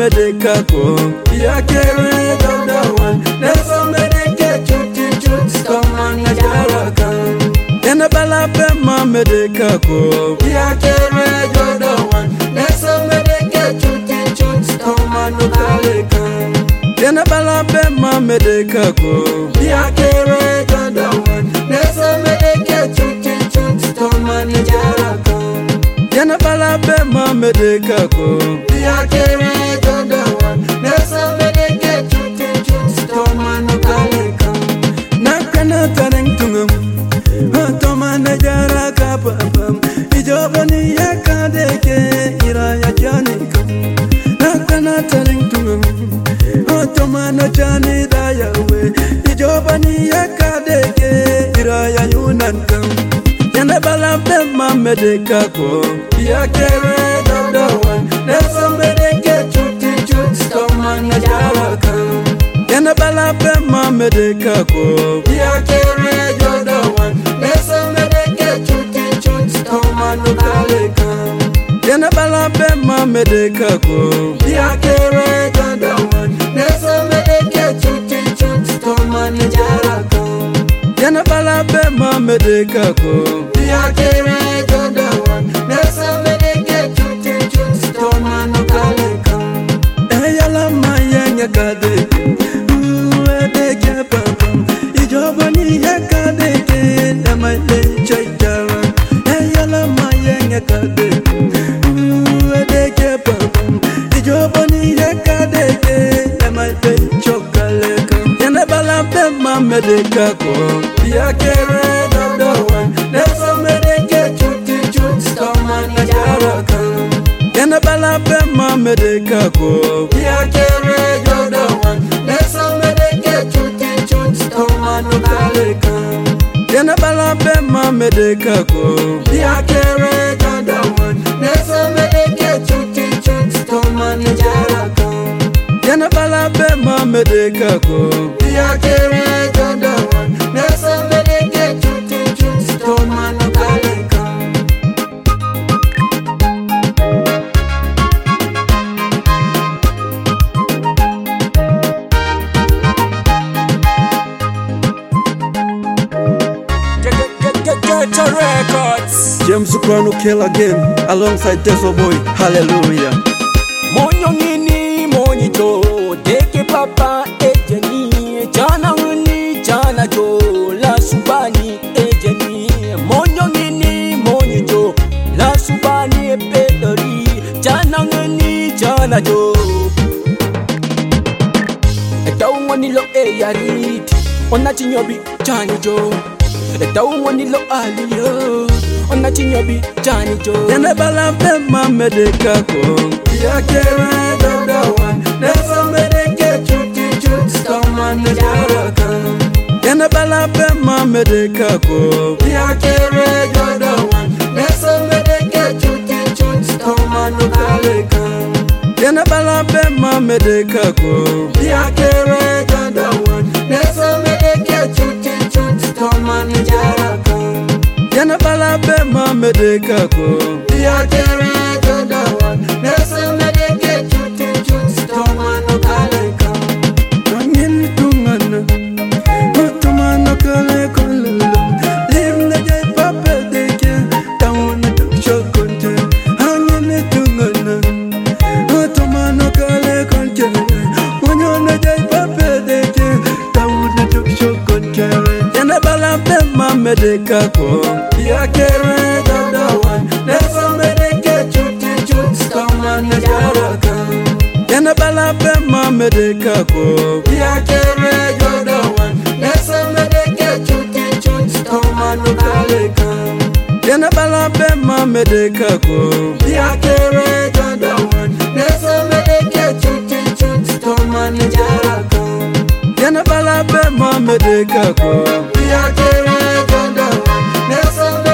medeka ko ya kere dodawan neso medeke chuti chuti toma na jaraka ena bala pe ma medeka ko ya kere dodawan neso medeke chuti chuti toma no kaleka ena bala pe ma medeka ko ya kere dodawan neso medeke chuti chuti toma na jaraka ena bala pe ma medeka ko ya kere dodawan neso medeke chuti chuti toma no kaleka nakana taneng tungam toma na jaraka pam ijobani yakadeke iraya janika nakana taneng tungam toma na jani dayawe ijobani yakadeke iraya yunanka ena bala pe ma medeka ko ya kere dodawan neso medeke chuti chuti toma na jaraka ena bala pe ma medeka ko ya kere dodawan neso medeke chuti chuti toma no kaleka ena bala pe ma medeka ko ya kere dodawan neso medeke chuti chuti toma na jaraka ena bala pe ma medeka ko ya kere dodawan neso medeke chuti chuti toma no kaleka eyala mayanya kadeke uedeke pam ijobani yakadeke damaile chaitara eyala mayanya kadeke uedeke pam ijobani yakadeke damaile chokaleka ena bala pe ma medeka ko ya kere dodawan neso medeke chuti chuti toma na jaraka ena bala pe ma medeka ko ya kere dodawan neso medeke chuti chuti toma no kaleka ena bala pe ma medeka ko ya kere dodawan neso medeke chuti chuti toma na jaraka ena bala pe ma medeka ko ya kere dodawan neso medeke chuti chuti toma no kaleka Records. James Soprano kill again alongside Teso Boy. Hallelujah. Monyo ngini monito deke papa ejeni jana ngini jana jo la subani ejeni monyo ngini monito la subani epedori jana ngini jana jo etawoni lo eyarit ona chinyobi jani jo etawoni lo aliyo ona chinyobi jani jo ena bala pe ma medeka ko ya kere dodawan neso medeke chuti chuti toma na jaraka ena bala pe ma medeka ko ya kere dodawan neso medeke chuti chuti toma no kaleka ena bala pe ma medeka ko ya kere dodawan neso medeke chuti chuti toma na jaraka ena bala pe ma medeka ko ya kere dodawan neso medeke chuti chuti toma no kaleka angin tungana toma no kaleka lim na jai papa deke tauna tuk chokonte angin tungana toma no kaleka monyo na jai papa deke tauna tuk chokonte ena bala pe ma medeka ko ya kere dodawan neso medeke chuti chuti toma na jaraka ena bala pe ma medeka ko ya kere dodawan neso medeke chuti chuti toma no kaleka ena bala pe ma medeka ko ya kere dodawan neso medeke chuti chuti toma na jaraka ena bala pe ma medeka ko ya kere dodawan neso